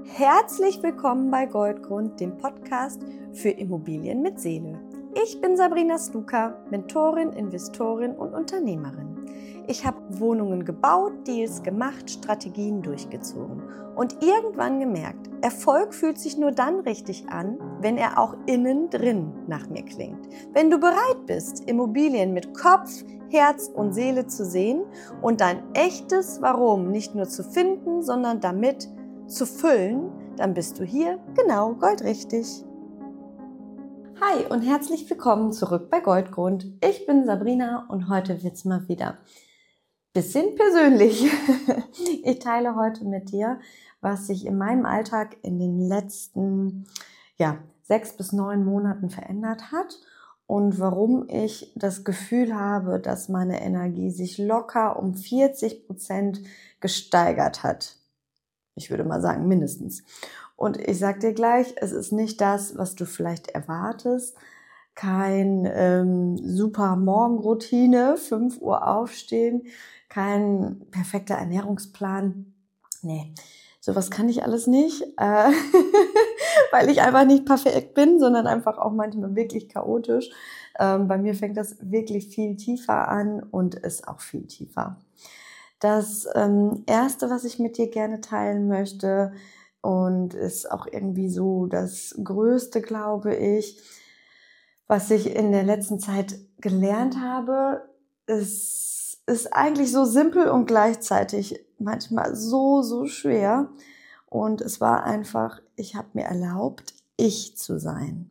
Herzlich willkommen bei Goldgrund, dem Podcast für Immobilien mit Seele. Ich bin Sabrina Stuka, Mentorin, Investorin und Unternehmerin. Ich habe Wohnungen gebaut, Deals gemacht, Strategien durchgezogen und irgendwann gemerkt, Erfolg fühlt sich nur dann richtig an, wenn er auch innen drin nach mir klingt. Wenn du bereit bist, Immobilien mit Kopf, Herz und Seele zu sehen und dein echtes Warum nicht nur zu finden, sondern damit zu füllen, dann bist du hier genau goldrichtig. Hi und herzlich willkommen zurück bei Goldgrund. Ich bin Sabrina und heute wird's mal wieder bisschen persönlich. Ich teile heute mit dir, was sich in meinem Alltag in den letzten 6 bis 9 Monaten verändert hat und warum ich das Gefühl habe, dass meine Energie sich locker um 40% gesteigert hat. Ich würde mal sagen, mindestens. Und ich sag dir gleich, es ist nicht das, was du vielleicht erwartest. Kein super Morgenroutine, 5 Uhr aufstehen, kein perfekter Ernährungsplan. Nee, sowas kann ich alles nicht, weil ich einfach nicht perfekt bin, sondern einfach auch manchmal wirklich chaotisch. Bei mir fängt das wirklich viel tiefer an und ist auch viel tiefer. Das Erste, was ich mit dir gerne teilen möchte und ist auch irgendwie so das Größte, glaube ich, was ich in der letzten Zeit gelernt habe, ist eigentlich so simpel und gleichzeitig manchmal so schwer. Und es war einfach, ich habe mir erlaubt, ich zu sein.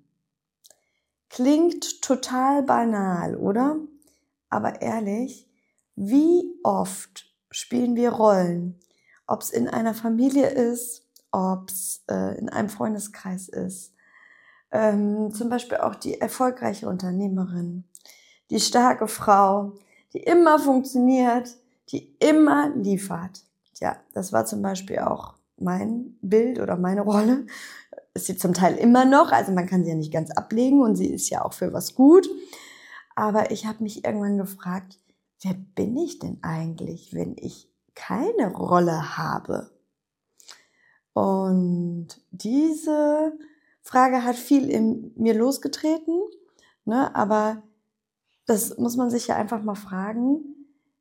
Klingt total banal, oder? Aber ehrlich, wie oft spielen wir Rollen, ob es in einer Familie ist, ob es in einem Freundeskreis ist. Zum Beispiel auch die erfolgreiche Unternehmerin, die starke Frau, die immer funktioniert, die immer liefert. Ja, das war zum Beispiel auch mein Bild oder meine Rolle. Ist sie zum Teil immer noch, also man kann sie ja nicht ganz ablegen und sie ist ja auch für was gut. Aber ich habe mich irgendwann gefragt, wer bin ich denn eigentlich, wenn ich keine Rolle habe? Und diese Frage hat viel in mir losgetreten, ne? Aber das muss man sich ja einfach mal fragen,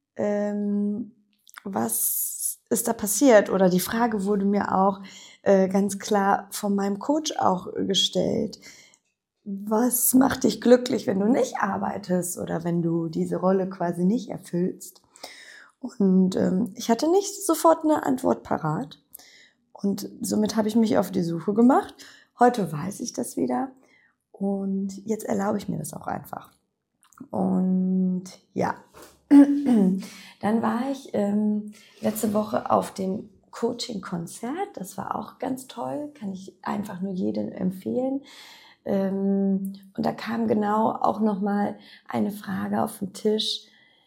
was ist da passiert? Oder die Frage wurde mir auch ganz klar von meinem Coach auch gestellt. Was macht dich glücklich, wenn du nicht arbeitest oder wenn du diese Rolle quasi nicht erfüllst? Und ich hatte nicht sofort eine Antwort parat. Und somit habe ich mich auf die Suche gemacht. Heute weiß ich das wieder. Und jetzt erlaube ich mir das auch einfach. Und ja, dann war ich letzte Woche auf dem Coaching-Konzert. Das war auch ganz toll. Kann ich einfach nur jedem empfehlen. Und da kam genau auch nochmal eine Frage auf den Tisch,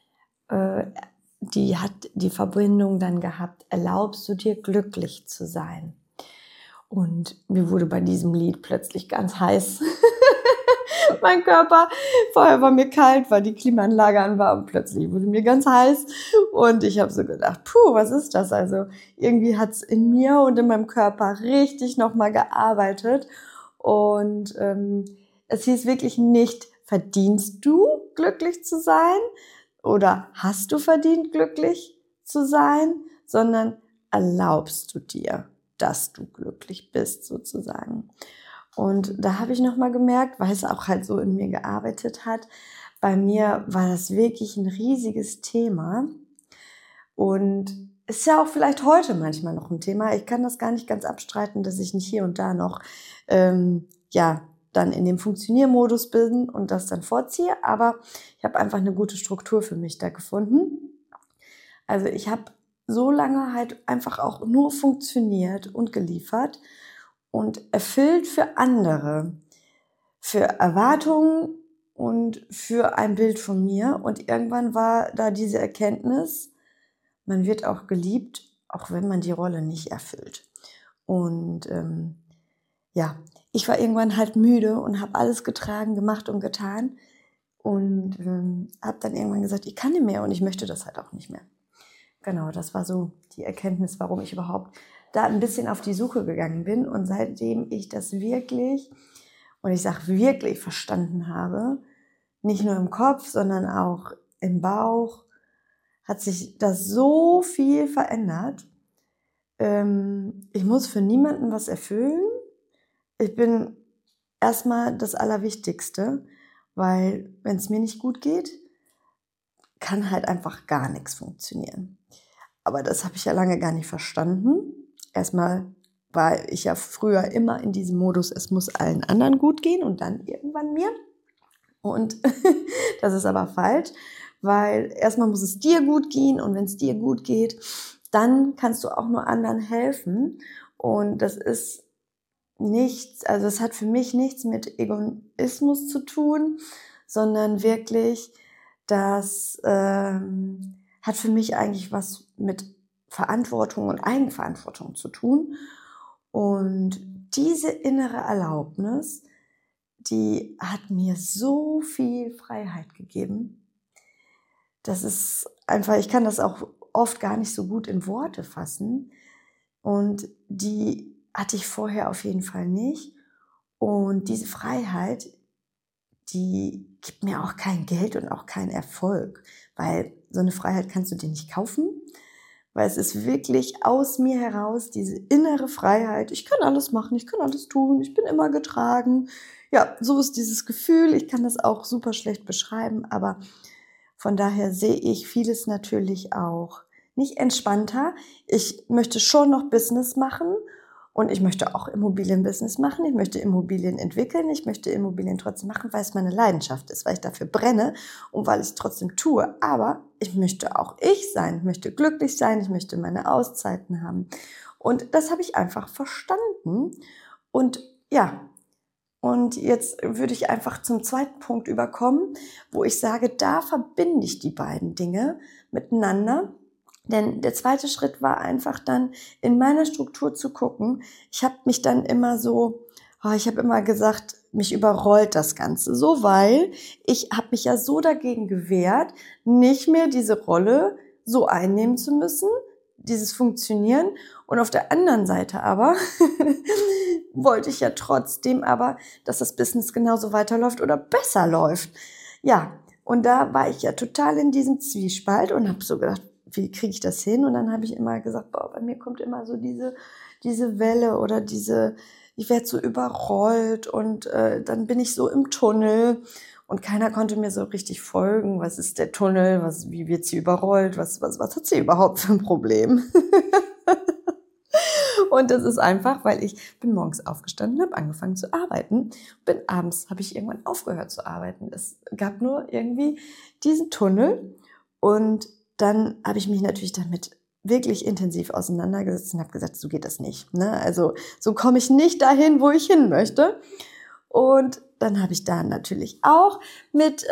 die hat die Verbindung dann gehabt, erlaubst du dir glücklich zu sein? Und mir wurde bei diesem Lied plötzlich ganz heiß. Mein Körper, vorher war mir kalt, weil die Klimaanlage an war und plötzlich wurde mir ganz heiß. Und ich habe so gedacht, was ist das? Also irgendwie hat's in mir und in meinem Körper richtig nochmal gearbeitet. Und es hieß wirklich nicht, verdienst du glücklich zu sein oder hast du verdient glücklich zu sein, sondern erlaubst du dir, dass du glücklich bist sozusagen. Und da habe ich nochmal gemerkt, weil es auch halt so in mir gearbeitet hat, bei mir war das wirklich ein riesiges Thema und ist ja auch vielleicht heute manchmal noch ein Thema. Ich kann das gar nicht ganz abstreiten, dass ich nicht hier und da noch dann in dem Funktioniermodus bin und das dann vorziehe, aber ich habe einfach eine gute Struktur für mich da gefunden. Also ich habe so lange halt einfach auch nur funktioniert und geliefert und erfüllt für andere, für Erwartungen und für ein Bild von mir. Und irgendwann war da diese Erkenntnis, man wird auch geliebt, auch wenn man die Rolle nicht erfüllt. Und ich war irgendwann halt müde und habe alles getragen, gemacht und getan und habe dann irgendwann gesagt, ich kann nicht mehr und ich möchte das halt auch nicht mehr. Genau, das war so die Erkenntnis, warum ich überhaupt da ein bisschen auf die Suche gegangen bin und seitdem ich das wirklich, und ich sage wirklich verstanden habe, nicht nur im Kopf, sondern auch im Bauch, hat sich das so viel verändert. Ich muss für niemanden was erfüllen. Ich bin erstmal das Allerwichtigste, weil wenn es mir nicht gut geht, kann halt einfach gar nichts funktionieren. Aber das habe ich ja lange gar nicht verstanden. Erstmal war ich ja früher immer in diesem Modus, es muss allen anderen gut gehen und dann irgendwann mir. Und das ist aber falsch, weil erstmal muss es dir gut gehen und wenn es dir gut geht, dann kannst du auch nur anderen helfen. Und das ist nichts, also es hat für mich nichts mit Egoismus zu tun, sondern wirklich, das hat für mich eigentlich was mit Verantwortung und Eigenverantwortung zu tun. Und diese innere Erlaubnis, die hat mir so viel Freiheit gegeben. Das ist einfach, ich kann das auch oft gar nicht so gut in Worte fassen. Und die hatte ich vorher auf jeden Fall nicht. Und diese Freiheit, die gibt mir auch kein Geld und auch keinen Erfolg, weil so eine Freiheit kannst du dir nicht kaufen, weil es ist wirklich aus mir heraus diese innere Freiheit. Ich kann alles machen, ich kann alles tun, ich bin immer getragen. Ja, so ist dieses Gefühl. Ich kann das auch super schlecht beschreiben, aber von daher sehe ich vieles natürlich auch nicht entspannter. Ich möchte schon noch Business machen und ich möchte auch Immobilienbusiness machen. Ich möchte Immobilien entwickeln. Ich möchte Immobilien trotzdem machen, weil es meine Leidenschaft ist, weil ich dafür brenne und weil ich es trotzdem tue. Aber ich möchte auch ich sein. Ich möchte glücklich sein. Ich möchte meine Auszeiten haben. Und das habe ich einfach verstanden. Und ja, und jetzt würde ich einfach zum zweiten Punkt überkommen, wo ich sage, da verbinde ich die beiden Dinge miteinander. Denn der zweite Schritt war einfach dann in meiner Struktur zu gucken. Ich habe mich dann immer so, ich habe immer gesagt, mich überrollt das Ganze so, weil ich habe mich ja so dagegen gewehrt, nicht mehr diese Rolle so einnehmen zu müssen, dieses Funktionieren. Und auf der anderen Seite aber wollte ich ja trotzdem aber, dass das Business genauso weiterläuft oder besser läuft. Ja, und da war ich ja total in diesem Zwiespalt und habe so gedacht, wie kriege ich das hin? Und dann habe ich immer gesagt, bei mir kommt immer so diese Welle oder ich werde so überrollt und dann bin ich so im Tunnel und keiner konnte mir so richtig folgen. Was ist der Tunnel? Wie wird sie überrollt? Was hat sie überhaupt für ein Problem? Und das ist einfach, weil ich bin morgens aufgestanden, habe angefangen zu arbeiten, abends habe ich irgendwann aufgehört zu arbeiten. Es gab nur irgendwie diesen Tunnel und dann habe ich mich natürlich damit wirklich intensiv auseinandergesetzt und habe gesagt, so geht das nicht. Ne? Also so komme ich nicht dahin, wo ich hin möchte. Und dann habe ich da natürlich auch mit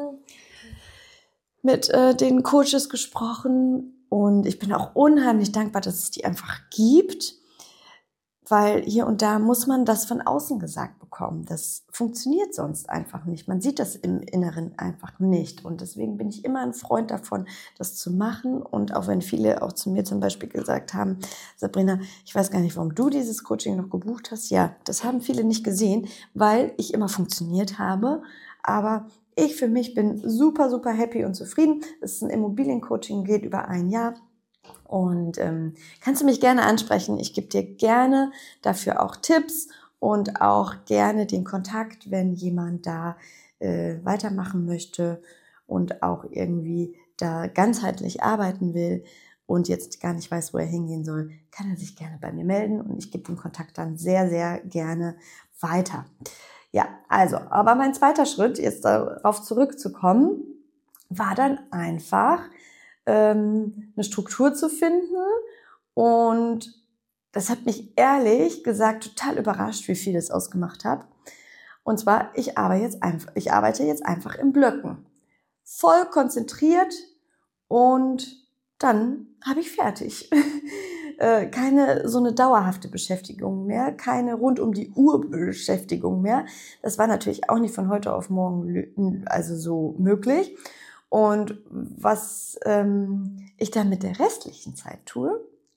den Coaches gesprochen und ich bin auch unheimlich dankbar, dass es die einfach gibt, weil hier und da muss man das von außen gesagt bekommen. Das funktioniert sonst einfach nicht. Man sieht das im Inneren einfach nicht. Und deswegen bin ich immer ein Freund davon, das zu machen. Und auch wenn viele auch zu mir zum Beispiel gesagt haben, Sabrina, ich weiß gar nicht, warum du dieses Coaching noch gebucht hast. Ja, das haben viele nicht gesehen, weil ich immer funktioniert habe. Aber ich für mich bin super, super happy und zufrieden. Es ist ein Immobiliencoaching, geht über ein Jahr. Und kannst du mich gerne ansprechen. Ich gebe dir gerne dafür auch Tipps und auch gerne den Kontakt, wenn jemand da weitermachen möchte und auch irgendwie da ganzheitlich arbeiten will und jetzt gar nicht weiß, wo er hingehen soll, kann er sich gerne bei mir melden und ich gebe den Kontakt dann sehr, sehr gerne weiter. Ja, also, aber mein zweiter Schritt, jetzt darauf zurückzukommen, war dann einfach eine Struktur zu finden und das hat mich ehrlich gesagt total überrascht, wie viel das ausgemacht hat. Und zwar, ich arbeite jetzt einfach in Blöcken. Voll konzentriert und dann habe ich fertig. Keine so eine dauerhafte Beschäftigung mehr, keine rund um die Uhr Beschäftigung mehr. Das war natürlich auch nicht von heute auf morgen also so möglich. Und was ich dann mit der restlichen Zeit tue,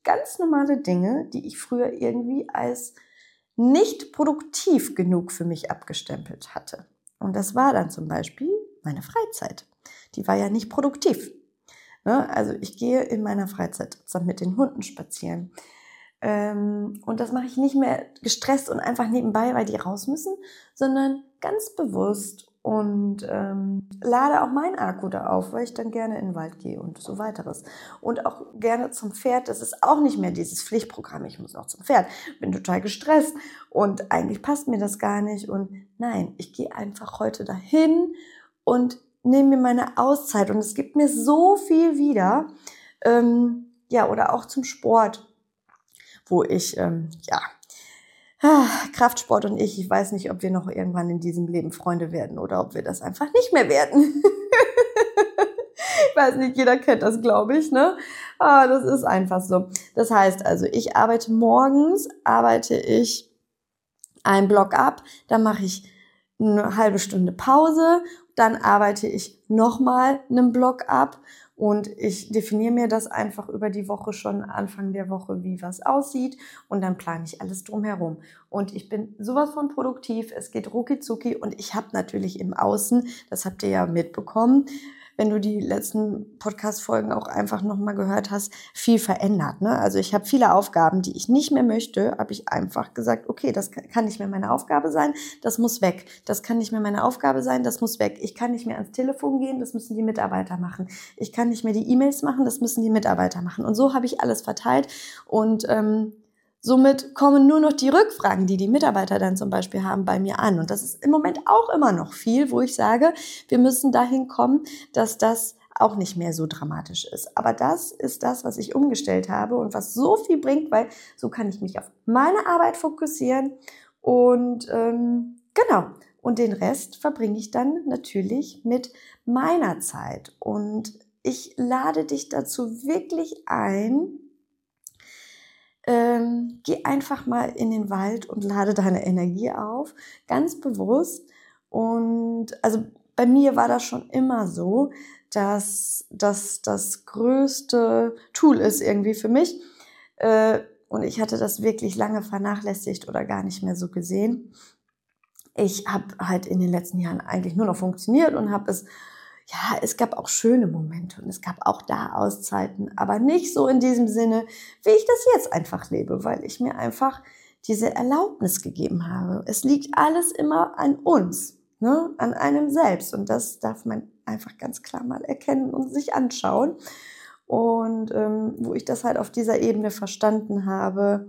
ganz normale Dinge, die ich früher irgendwie als nicht produktiv genug für mich abgestempelt hatte. Und das war dann zum Beispiel meine Freizeit. Die war ja nicht produktiv. Ne? Also ich gehe in meiner Freizeit mit den Hunden spazieren. Und das mache ich nicht mehr gestresst und einfach nebenbei, weil die raus müssen, sondern ganz bewusst und lade auch meinen Akku da auf, weil ich dann gerne in den Wald gehe und so weiteres. Und auch gerne zum Pferd. Das ist auch nicht mehr dieses Pflichtprogramm, ich muss auch zum Pferd. Bin total gestresst und eigentlich passt mir das gar nicht. Und nein, ich gehe einfach heute dahin und nehme mir meine Auszeit. Und es gibt mir so viel wieder. Oder auch zum Sport, wo ich, Kraftsport und ich weiß nicht, ob wir noch irgendwann in diesem Leben Freunde werden oder ob wir das einfach nicht mehr werden. Ich weiß nicht, jeder kennt das, glaube ich, ne? Das ist einfach so. Das heißt also, morgens arbeite ich einen Block ab, dann mache ich eine halbe Stunde Pause, dann arbeite ich nochmal einen Block ab und ich definiere mir das einfach über die Woche schon, Anfang der Woche, wie was aussieht und dann plane ich alles drumherum. Und ich bin sowas von produktiv, es geht rucki-zucki und ich habe natürlich im Außen, das habt ihr ja mitbekommen, wenn du die letzten Podcast-Folgen auch einfach nochmal gehört hast, viel verändert. Ne? Also ich habe viele Aufgaben, die ich nicht mehr möchte, habe ich einfach gesagt, okay, das kann nicht mehr meine Aufgabe sein, das muss weg. Das kann nicht mehr meine Aufgabe sein, das muss weg. Ich kann nicht mehr ans Telefon gehen, das müssen die Mitarbeiter machen. Ich kann nicht mehr die E-Mails machen, das müssen die Mitarbeiter machen. Und so habe ich alles verteilt und somit kommen nur noch die Rückfragen, die die Mitarbeiter dann zum Beispiel haben, bei mir an. Und das ist im Moment auch immer noch viel, wo ich sage, wir müssen dahin kommen, dass das auch nicht mehr so dramatisch ist. Aber das ist das, was ich umgestellt habe und was so viel bringt, weil so kann ich mich auf meine Arbeit fokussieren und genau. Und den Rest verbringe ich dann natürlich mit meiner Zeit. Und ich lade dich dazu wirklich ein, geh einfach mal in den Wald und lade deine Energie auf, ganz bewusst. Und also bei mir war das schon immer so, dass das größte Tool ist irgendwie für mich. Und ich hatte das wirklich lange vernachlässigt oder gar nicht mehr so gesehen. Ich habe halt in den letzten Jahren eigentlich nur noch funktioniert und habe es gab auch schöne Momente und es gab auch da Auszeiten, aber nicht so in diesem Sinne, wie ich das jetzt einfach lebe, weil ich mir einfach diese Erlaubnis gegeben habe. Es liegt alles immer an uns, ne? An einem selbst und das darf man einfach ganz klar mal erkennen und sich anschauen. Und wo ich das halt auf dieser Ebene verstanden habe,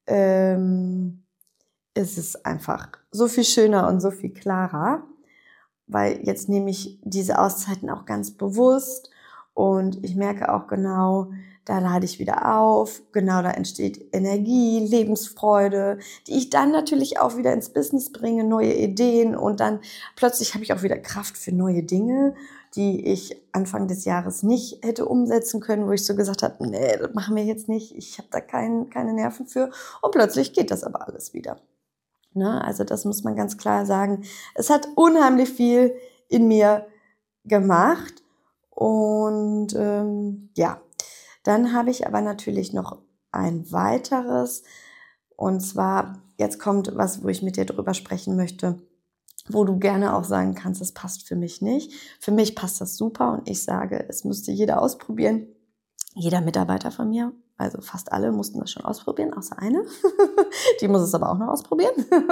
ist es einfach so viel schöner und so viel klarer. Weil jetzt nehme ich diese Auszeiten auch ganz bewusst und ich merke auch genau, da lade ich wieder auf, genau da entsteht Energie, Lebensfreude, die ich dann natürlich auch wieder ins Business bringe, neue Ideen und dann plötzlich habe ich auch wieder Kraft für neue Dinge, die ich Anfang des Jahres nicht hätte umsetzen können, wo ich so gesagt habe, nee, das machen wir jetzt nicht, ich habe da keine Nerven für und plötzlich geht das aber alles wieder. Ne? Also das muss man ganz klar sagen. Es hat unheimlich viel in mir gemacht und dann habe ich aber natürlich noch ein weiteres und zwar, jetzt kommt was, wo ich mit dir drüber sprechen möchte, wo du gerne auch sagen kannst, das passt für mich nicht. Für mich passt das super und ich sage, es müsste jeder ausprobieren. Jeder Mitarbeiter von mir, also fast alle, mussten das schon ausprobieren, außer eine. Die muss es aber auch noch ausprobieren.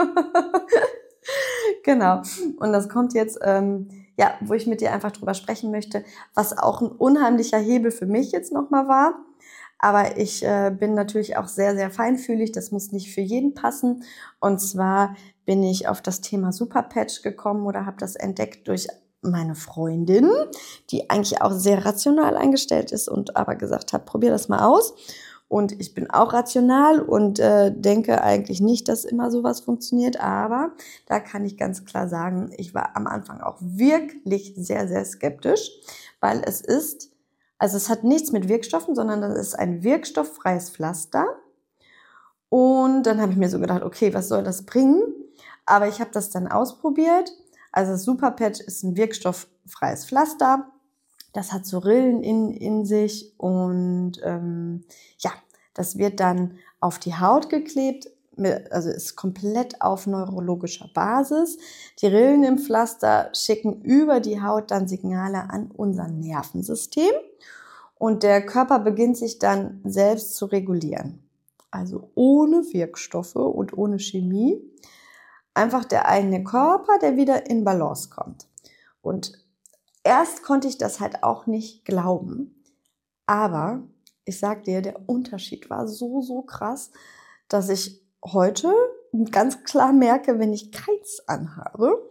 Genau. Und das kommt jetzt, wo ich mit dir einfach drüber sprechen möchte, was auch ein unheimlicher Hebel für mich jetzt nochmal war. Aber ich bin natürlich auch sehr, sehr feinfühlig. Das muss nicht für jeden passen. Und zwar bin ich auf das Thema Superpatch gekommen oder habe das entdeckt durch meine Freundin, die eigentlich auch sehr rational eingestellt ist und aber gesagt hat, probier das mal aus. Und ich bin auch rational und denke eigentlich nicht, dass immer sowas funktioniert. Aber da kann ich ganz klar sagen, ich war am Anfang auch wirklich sehr, sehr skeptisch, weil es hat nichts mit Wirkstoffen, sondern das ist ein wirkstofffreies Pflaster. Und dann habe ich mir so gedacht, okay, was soll das bringen? Aber ich habe das dann ausprobiert. Also das Superpatch ist ein wirkstofffreies Pflaster. Das hat so Rillen in sich und Das wird dann auf die Haut geklebt, also ist komplett auf neurologischer Basis. Die Rillen im Pflaster schicken über die Haut dann Signale an unser Nervensystem und der Körper beginnt sich dann selbst zu regulieren. Also ohne Wirkstoffe und ohne Chemie. Einfach der eigene Körper, der wieder in Balance kommt. Und erst konnte ich das halt auch nicht glauben. Aber ich sag dir, der Unterschied war so krass, dass ich heute ganz klar merke, wenn ich keins anhabe.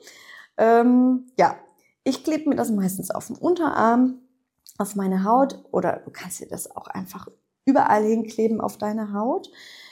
Ich klebe mir das meistens auf den Unterarm, auf meine Haut oder du kannst dir das auch einfach überall hinkleben auf deine Haut.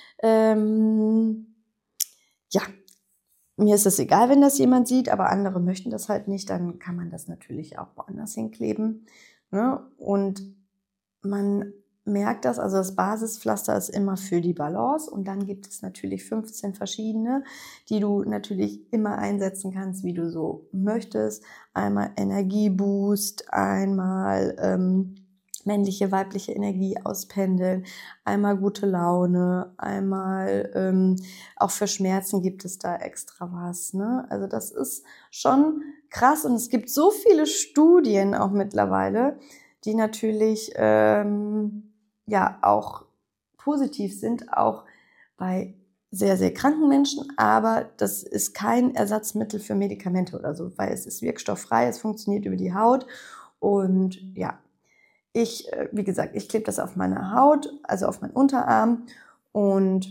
Mir ist es egal, wenn das jemand sieht, aber andere möchten das halt nicht, dann kann man das natürlich auch woanders hinkleben. Ne? Und man merkt das, also das Basispflaster ist immer für die Balance und dann gibt es natürlich 15 verschiedene, die du natürlich immer einsetzen kannst, wie du so möchtest. Einmal Energieboost, einmal männliche, weibliche Energie auspendeln, einmal gute Laune, einmal auch für Schmerzen gibt es da extra was. Ne? Also das ist schon krass und es gibt so viele Studien auch mittlerweile, die natürlich auch positiv sind, auch bei sehr, sehr kranken Menschen, aber das ist kein Ersatzmittel für Medikamente oder so, weil es ist wirkstofffrei, es funktioniert über die Haut und ja, wie gesagt, ich klebe das auf meine Haut, also auf meinen Unterarm und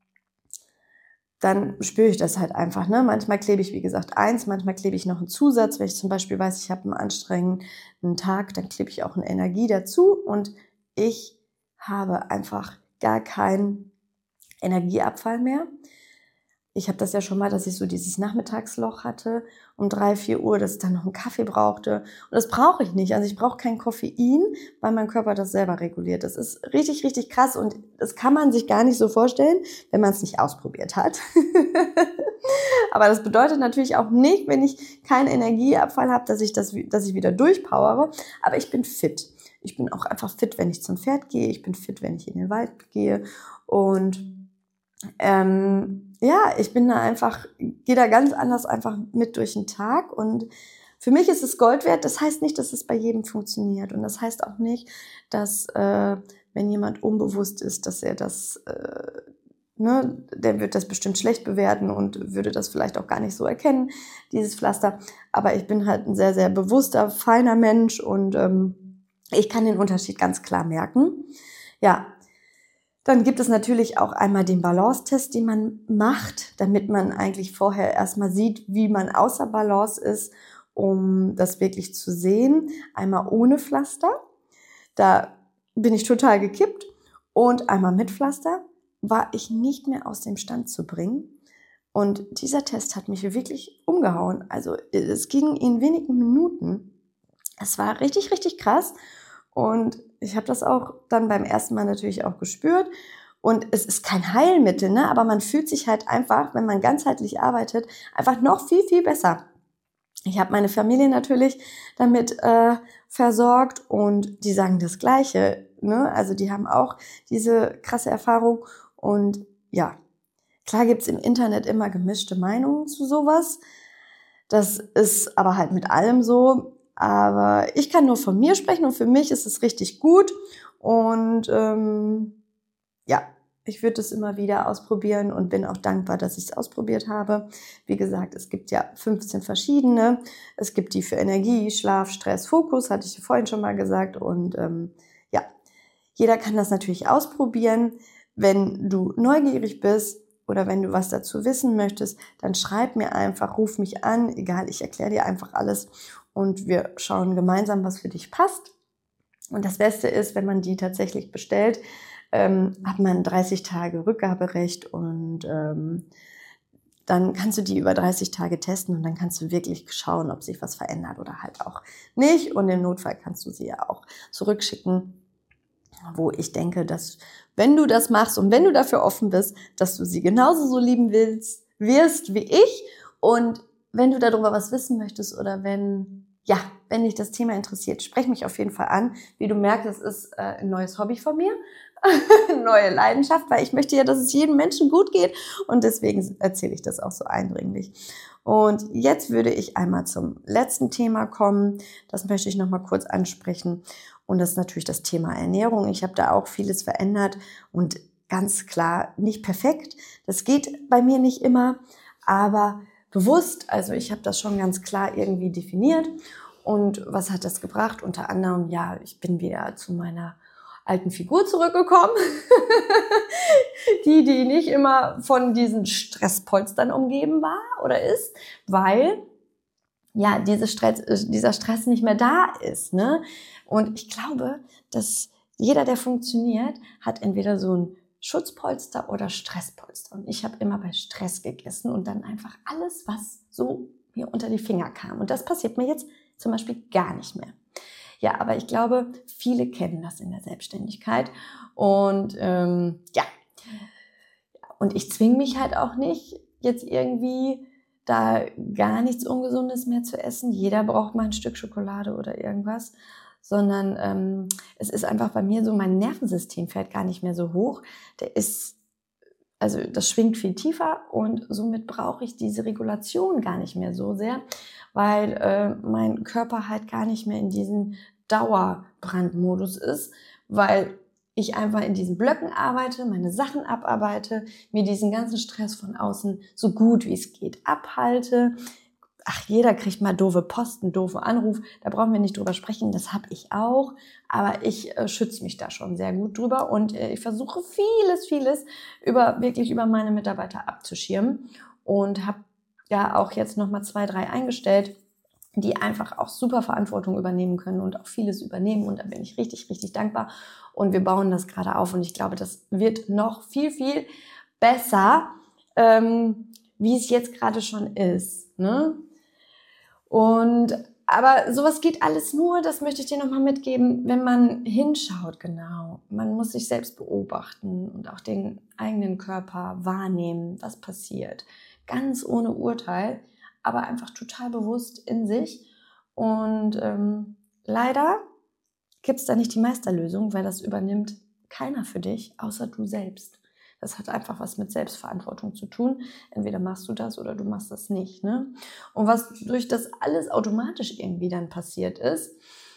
dann spüre ich das halt einfach. Ne? Manchmal klebe ich, wie gesagt, eins, manchmal klebe ich noch einen Zusatz. Wenn ich zum Beispiel weiß, ich habe einen anstrengenden Tag, dann klebe ich auch eine Energie dazu und ich habe einfach gar keinen Energieabfall mehr. Ich habe das ja schon mal, dass ich so dieses Nachmittagsloch hatte um 3, 4 Uhr, dass ich dann noch einen Kaffee brauchte. Und das brauche ich nicht. Also ich brauche kein Koffein, weil mein Körper das selber reguliert. Das ist richtig, richtig krass und das kann man sich gar nicht so vorstellen, wenn man es nicht ausprobiert hat. Aber das bedeutet natürlich auch nicht, wenn ich keinen Energieabfall habe, dass ich wieder durchpowere. Aber ich bin fit. Ich bin auch einfach fit, wenn ich zum Pferd gehe. Ich bin fit, wenn ich in den Wald gehe. Und ich bin da einfach, gehe da ganz anders einfach mit durch den Tag und für mich ist es Gold wert. Das heißt nicht, dass es bei jedem funktioniert und das heißt auch nicht, dass wenn jemand unbewusst ist, dass er das, der wird das bestimmt schlecht bewerten und würde das vielleicht auch gar nicht so erkennen, dieses Pflaster. Aber ich bin halt ein sehr, sehr bewusster, feiner Mensch und ich kann den Unterschied ganz klar merken. Ja. Dann gibt es natürlich auch einmal den Balance-Test, den man macht, damit man eigentlich vorher erstmal sieht, wie man außer Balance ist, um das wirklich zu sehen. Einmal ohne Pflaster, da bin ich total gekippt. Und einmal mit Pflaster war ich nicht mehr aus dem Stand zu bringen. Und dieser Test hat mich wirklich umgehauen. Also es ging in wenigen Minuten. Es war richtig, richtig krass. Und ich habe das auch dann beim ersten Mal natürlich auch gespürt. Und es ist kein Heilmittel, ne? Aber man fühlt sich halt einfach, wenn man ganzheitlich arbeitet, einfach noch viel, viel besser. Ich habe meine Familie natürlich damit versorgt und die sagen das Gleiche. Ne? Also die haben auch diese krasse Erfahrung. Und ja, klar gibt's im Internet immer gemischte Meinungen zu sowas. Das ist aber halt mit allem so. Aber ich kann nur von mir sprechen und für mich ist es richtig gut und ich würde es immer wieder ausprobieren und bin auch dankbar, dass ich es ausprobiert habe. Wie gesagt, es gibt ja 15 verschiedene. Es gibt die für Energie, Schlaf, Stress, Fokus, hatte ich vorhin schon mal gesagt und jeder kann das natürlich ausprobieren. Wenn du neugierig bist oder wenn du was dazu wissen möchtest, dann schreib mir einfach, ruf mich an, egal, ich erkläre dir einfach alles und wir schauen gemeinsam, was für dich passt. Und das Beste ist, wenn man die tatsächlich bestellt, hat man 30 Tage Rückgaberecht und dann kannst du die über 30 Tage testen und dann kannst du wirklich schauen, ob sich was verändert oder halt auch nicht. Und im Notfall kannst du sie ja auch zurückschicken, wo ich denke, dass wenn du das machst und wenn du dafür offen bist, dass du sie genauso so lieben wirst wie ich. Und wenn du darüber was wissen möchtest oder wenn dich das Thema interessiert, sprech mich auf jeden Fall an. Wie du merkst, es ist ein neues Hobby von mir. neue Leidenschaft, weil ich möchte ja, dass es jedem Menschen gut geht und deswegen erzähle ich das auch so eindringlich. Und jetzt würde ich einmal zum letzten Thema kommen. Das möchte ich nochmal kurz ansprechen und das ist natürlich das Thema Ernährung. Ich habe da auch vieles verändert und ganz klar nicht perfekt. Das geht bei mir nicht immer, aber bewusst. Also ich habe das schon ganz klar irgendwie definiert. Und was hat das gebracht? Unter anderem, ja, ich bin wieder zu meiner alten Figur zurückgekommen, die nicht immer von diesen Stresspolstern umgeben war oder ist, weil ja dieser Stress nicht mehr da ist, ne? Und ich glaube, dass jeder, der funktioniert, hat entweder so ein Schutzpolster oder Stresspolster. Und ich habe immer bei Stress gegessen und dann einfach alles, was so mir unter die Finger kam. Und das passiert mir jetzt zum Beispiel gar nicht mehr. Ja, aber ich glaube, viele kennen das in der Selbstständigkeit. Und ja, und ich zwinge mich halt auch nicht, jetzt irgendwie da gar nichts Ungesundes mehr zu essen. Jeder braucht mal ein Stück Schokolade oder irgendwas. Sondern es ist einfach bei mir so, mein Nervensystem fährt gar nicht mehr so hoch. Also das schwingt viel tiefer und somit brauche ich diese Regulation gar nicht mehr so sehr, weil mein Körper halt gar nicht mehr in diesem Dauerbrandmodus ist, weil ich einfach in diesen Blöcken arbeite, meine Sachen abarbeite, mir diesen ganzen Stress von außen so gut wie es geht abhalte. Ach, jeder kriegt mal doofe Post, einen doofen Anruf, da brauchen wir nicht drüber sprechen, das habe ich auch, aber ich schütze mich da schon sehr gut drüber und ich versuche vieles wirklich über meine Mitarbeiter abzuschirmen und habe ja auch jetzt nochmal 2, 3 eingestellt, die einfach auch super Verantwortung übernehmen können und auch vieles übernehmen und da bin ich richtig dankbar und wir bauen das gerade auf und ich glaube, das wird noch viel besser, wie es jetzt gerade schon ist, ne? Aber sowas geht alles nur, das möchte ich dir nochmal mitgeben, wenn man hinschaut, genau. Man muss sich selbst beobachten und auch den eigenen Körper wahrnehmen, was passiert. Ganz ohne Urteil, aber einfach total bewusst in sich. Und leider gibt es da nicht die Meisterlösung, weil das übernimmt keiner für dich, außer du selbst. Das hat einfach was mit Selbstverantwortung zu tun. Entweder machst du das oder du machst das nicht, ne? Und was durch das alles automatisch irgendwie dann passiert ist,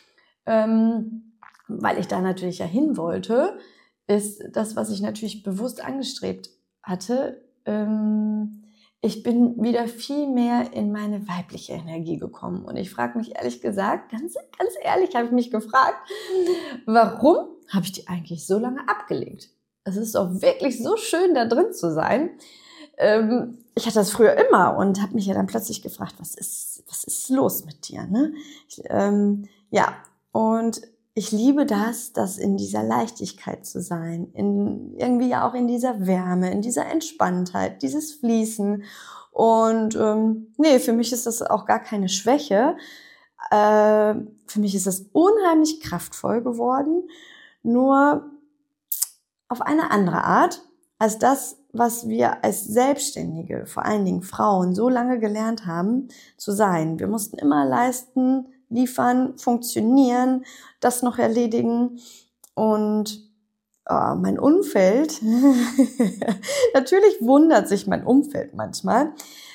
weil ich da natürlich ja hin wollte, ist das, was ich natürlich bewusst angestrebt hatte. Ich bin wieder viel mehr in meine weibliche Energie gekommen. Und ich frage mich ehrlich gesagt, ganz ehrlich habe ich mich gefragt, warum habe ich die eigentlich so lange abgelegt? Es ist auch wirklich so schön, da drin zu sein. Ich hatte das früher immer und habe mich ja dann plötzlich gefragt, was ist los mit dir? Ne? Ja, und ich liebe das in dieser Leichtigkeit zu sein, irgendwie ja auch in dieser Wärme, in dieser Entspanntheit, dieses Fließen. Und nee, für mich ist das auch gar keine Schwäche. Für mich ist das unheimlich kraftvoll geworden, nur auf eine andere Art als das, was wir als Selbstständige, vor allen Dingen Frauen, so lange gelernt haben zu sein. Wir mussten immer leisten, liefern, funktionieren, das noch erledigen und mein Umfeld, natürlich wundert sich mein Umfeld manchmal,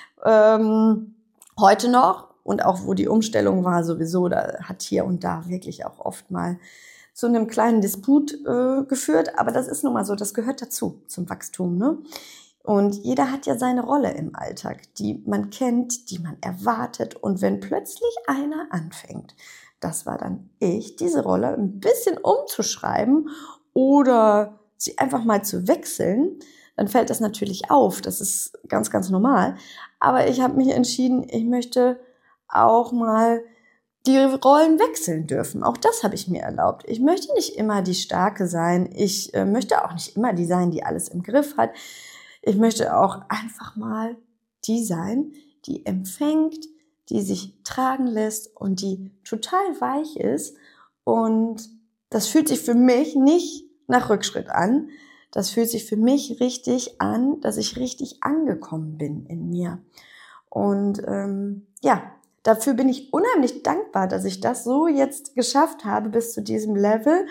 heute noch und auch wo die Umstellung war sowieso, da hat hier und da wirklich auch oft mal zu einem kleinen Disput geführt, aber das ist nun mal so, das gehört dazu zum Wachstum, ne? Und jeder hat ja seine Rolle im Alltag, die man kennt, die man erwartet und wenn plötzlich einer anfängt, das war dann ich, diese Rolle ein bisschen umzuschreiben oder sie einfach mal zu wechseln, dann fällt das natürlich auf, das ist ganz normal, aber ich habe mich entschieden, ich möchte auch mal die Rollen wechseln dürfen. Auch das habe ich mir erlaubt. Ich möchte nicht immer die Starke sein. Ich möchte auch nicht immer die sein, die alles im Griff hat. Ich möchte auch einfach mal die sein, die empfängt, die sich tragen lässt und die total weich ist. Und das fühlt sich für mich nicht nach Rückschritt an. Das fühlt sich für mich richtig an, dass ich richtig angekommen bin in mir. Und ja, dafür bin ich unheimlich dankbar, dass ich das so jetzt geschafft habe bis zu diesem Level.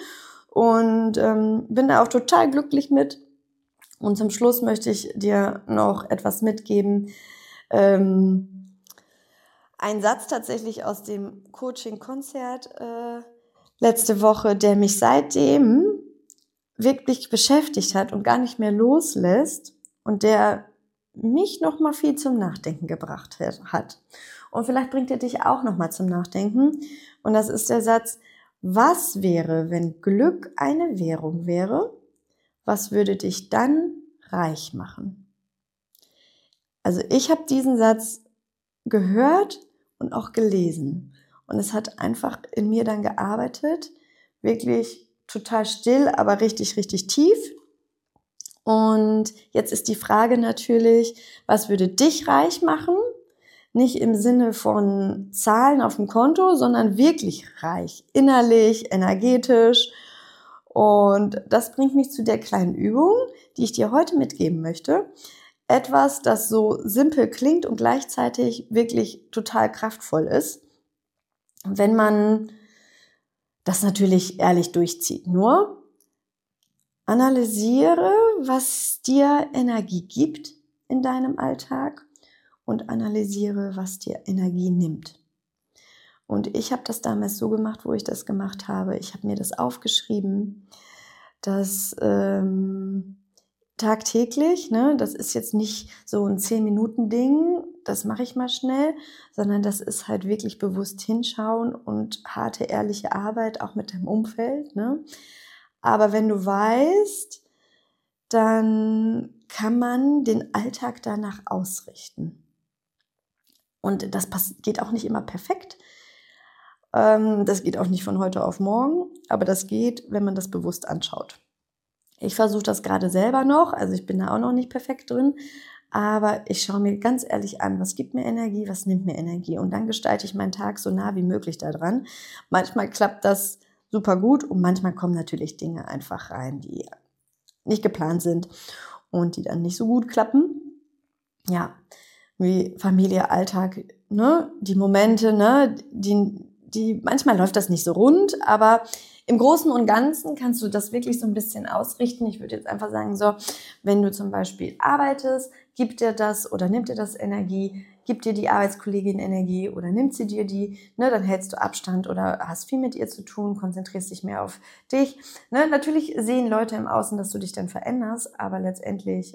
und bin da auch total glücklich mit. Und zum Schluss möchte ich dir noch etwas mitgeben. Ein Satz tatsächlich aus dem Coaching-Konzert letzte Woche, der mich seitdem wirklich beschäftigt hat und gar nicht mehr loslässt und der mich nochmal viel zum Nachdenken gebracht hat. Und vielleicht bringt er dich auch nochmal zum Nachdenken. Und das ist der Satz: Was wäre, wenn Glück eine Währung wäre? Was würde dich dann reich machen? Also ich habe diesen Satz gehört und auch gelesen. Und es hat einfach in mir dann gearbeitet. Wirklich total still, aber richtig, richtig tief. Und jetzt ist die Frage natürlich, was würde dich reich machen? Nicht im Sinne von Zahlen auf dem Konto, sondern wirklich reich, innerlich, energetisch. Und das bringt mich zu der kleinen Übung, die ich dir heute mitgeben möchte. Etwas, das so simpel klingt und gleichzeitig wirklich total kraftvoll ist, wenn man das natürlich ehrlich durchzieht. Nur analysiere, was dir Energie gibt in deinem Alltag und analysiere, was dir Energie nimmt. Und ich habe das damals so gemacht, wo ich das gemacht habe. Ich habe mir das aufgeschrieben, dass tagtäglich, ne, das ist jetzt nicht so ein 10-Minuten-Ding, das mache ich mal schnell, sondern das ist halt wirklich bewusst hinschauen und harte, ehrliche Arbeit, auch mit deinem Umfeld, ne? Aber wenn du weißt, dann kann man den Alltag danach ausrichten. Und das geht auch nicht immer perfekt. Das geht auch nicht von heute auf morgen, aber das geht, wenn man das bewusst anschaut. Ich versuche das gerade selber noch, also ich bin da auch noch nicht perfekt drin, aber ich schaue mir ganz ehrlich an, was gibt mir Energie, was nimmt mir Energie, und dann gestalte ich meinen Tag so nah wie möglich daran. Manchmal klappt das super gut und manchmal kommen natürlich Dinge einfach rein, die nicht geplant sind und die dann nicht so gut klappen. Ja, wie Familie, Alltag, ne, die Momente, ne, die manchmal läuft das nicht so rund, aber im Großen und Ganzen kannst du das wirklich so ein bisschen ausrichten. Ich würde jetzt einfach sagen, so, wenn du zum Beispiel arbeitest, gibt dir das oder nimmt dir das Energie, gibt dir die Arbeitskollegin Energie oder nimmt sie dir die, ne, dann hältst du Abstand oder hast viel mit ihr zu tun, konzentrierst dich mehr auf dich. Ne, natürlich sehen Leute im Außen, dass du dich dann veränderst, aber letztendlich,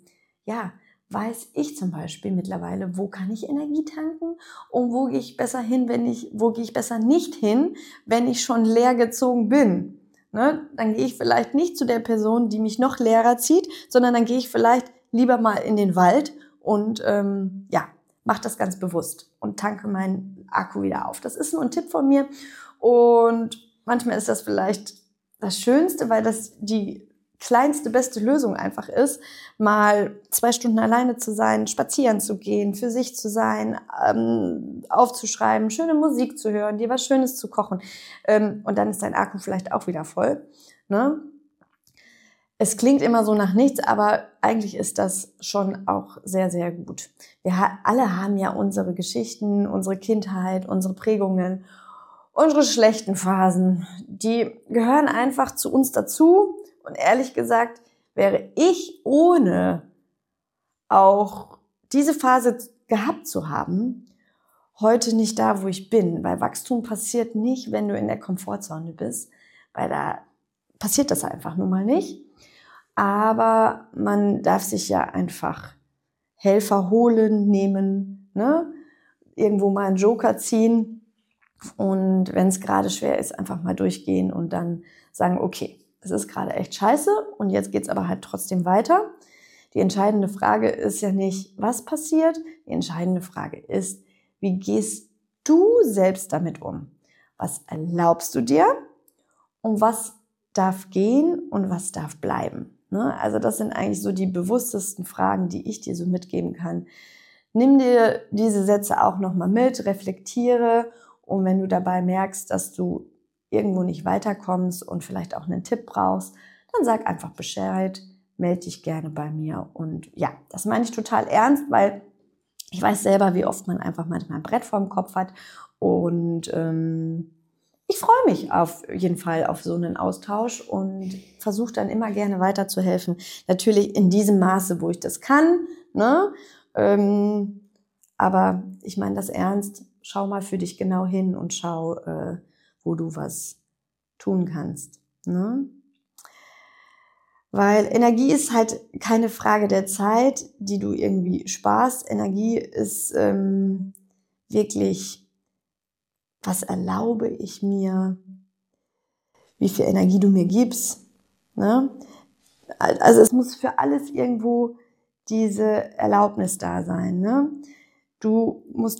weiß ich zum Beispiel mittlerweile, wo kann ich Energie tanken und wo gehe ich besser hin, wo gehe ich besser nicht hin, wenn ich schon leer gezogen bin. Ne? Dann gehe ich vielleicht nicht zu der Person, die mich noch leerer zieht, sondern dann gehe ich vielleicht lieber mal in den Wald und mache das ganz bewusst und tanke meinen Akku wieder auf. Das ist nur ein Tipp von mir und manchmal ist das vielleicht das Schönste, weil das die kleinste, beste Lösung einfach ist, mal 2 Stunden alleine zu sein, spazieren zu gehen, für sich zu sein, aufzuschreiben, schöne Musik zu hören, dir was Schönes zu kochen. Und dann ist dein Akku vielleicht auch wieder voll. Ne? Es klingt immer so nach nichts, aber eigentlich ist das schon auch sehr, sehr gut. Wir alle haben ja unsere Geschichten, unsere Kindheit, unsere Prägungen, unsere schlechten Phasen. Die gehören einfach zu uns dazu. Und ehrlich gesagt, wäre ich ohne auch diese Phase gehabt zu haben, heute nicht da, wo ich bin. Weil Wachstum passiert nicht, wenn du in der Komfortzone bist, weil da passiert das einfach nun mal nicht. Aber man darf sich ja einfach Helfer holen, nehmen, ne? Irgendwo mal einen Joker ziehen und wenn es gerade schwer ist, einfach mal durchgehen und dann sagen, okay, es ist gerade echt scheiße und jetzt geht's aber halt trotzdem weiter. Die entscheidende Frage ist ja nicht, was passiert. Die entscheidende Frage ist, wie gehst du selbst damit um? Was erlaubst du dir und was darf gehen und was darf bleiben? Ne? Also das sind eigentlich so die bewusstesten Fragen, die ich dir so mitgeben kann. Nimm dir diese Sätze auch nochmal mit, reflektiere und wenn du dabei merkst, dass du irgendwo nicht weiterkommst und vielleicht auch einen Tipp brauchst, dann sag einfach Bescheid, melde dich gerne bei mir. Und ja, das meine ich total ernst, weil ich weiß selber, wie oft man einfach manchmal ein Brett vorm Kopf hat und ich freue mich auf jeden Fall auf so einen Austausch und versuche dann immer gerne weiterzuhelfen. Natürlich in diesem Maße, wo ich das kann, ne? Aber ich meine das ernst. Schau mal für dich genau hin und schau, wo du was tun kannst, ne? Weil Energie ist halt keine Frage der Zeit, die du irgendwie sparst. Energie ist wirklich, was erlaube ich mir, wie viel Energie du mir gibst, ne? Also es muss für alles irgendwo diese Erlaubnis da sein, ne? Du brauchst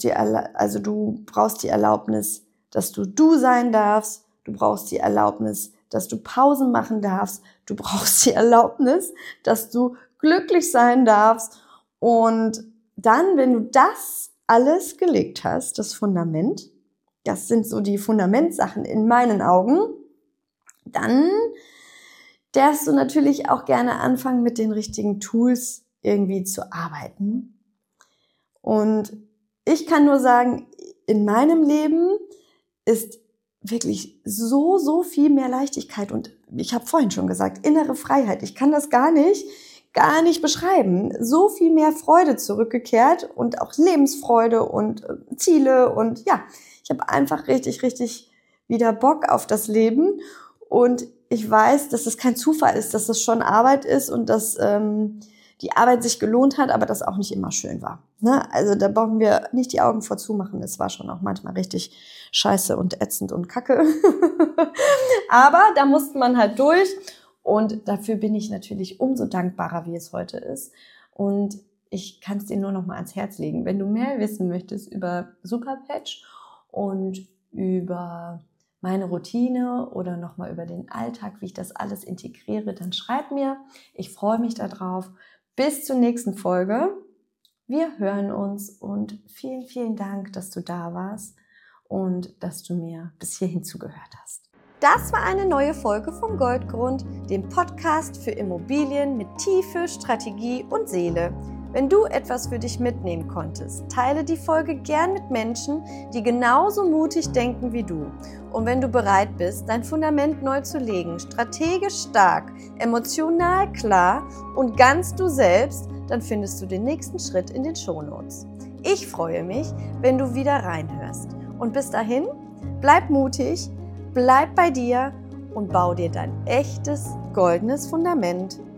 die Erlaubnis, dass du sein darfst. Du brauchst die Erlaubnis, dass du Pausen machen darfst. Du brauchst die Erlaubnis, dass du glücklich sein darfst. Und dann, wenn du das alles gelegt hast, das Fundament, das sind so die Fundamentsachen in meinen Augen, dann darfst du natürlich auch gerne anfangen, mit den richtigen Tools irgendwie zu arbeiten. Und ich kann nur sagen, in meinem Leben ist wirklich so viel mehr Leichtigkeit und ich habe vorhin schon gesagt, innere Freiheit. Ich kann das gar nicht beschreiben. So viel mehr Freude zurückgekehrt und auch Lebensfreude und Ziele und ja, ich habe einfach richtig wieder Bock auf das Leben und ich weiß, dass es kein Zufall ist, dass das schon Arbeit ist und dass die Arbeit sich gelohnt hat, aber das auch nicht immer schön war. Ne? Also da brauchen wir nicht die Augen vor zumachen. Es war schon auch manchmal richtig scheiße und ätzend und kacke. Aber da musste man halt durch und dafür bin ich natürlich umso dankbarer, wie es heute ist. Und ich kann es dir nur noch mal ans Herz legen. Wenn du mehr wissen möchtest über Superpatch und über meine Routine oder nochmal über den Alltag, wie ich das alles integriere, dann schreib mir. Ich freue mich darauf. Bis zur nächsten Folge. Wir hören uns und vielen Dank, dass du da warst und dass du mir bis hierhin zugehört hast. Das war eine neue Folge vom Goldgrund, dem Podcast für Immobilien mit Tiefe, Strategie und Seele. Wenn du etwas für dich mitnehmen konntest, teile die Folge gern mit Menschen, die genauso mutig denken wie du. Und wenn du bereit bist, dein Fundament neu zu legen, strategisch stark, emotional klar und ganz du selbst, dann findest du den nächsten Schritt in den Shownotes. Ich freue mich, wenn du wieder reinhörst. Und bis dahin, bleib mutig, bleib bei dir und bau dir dein echtes goldenes Fundament.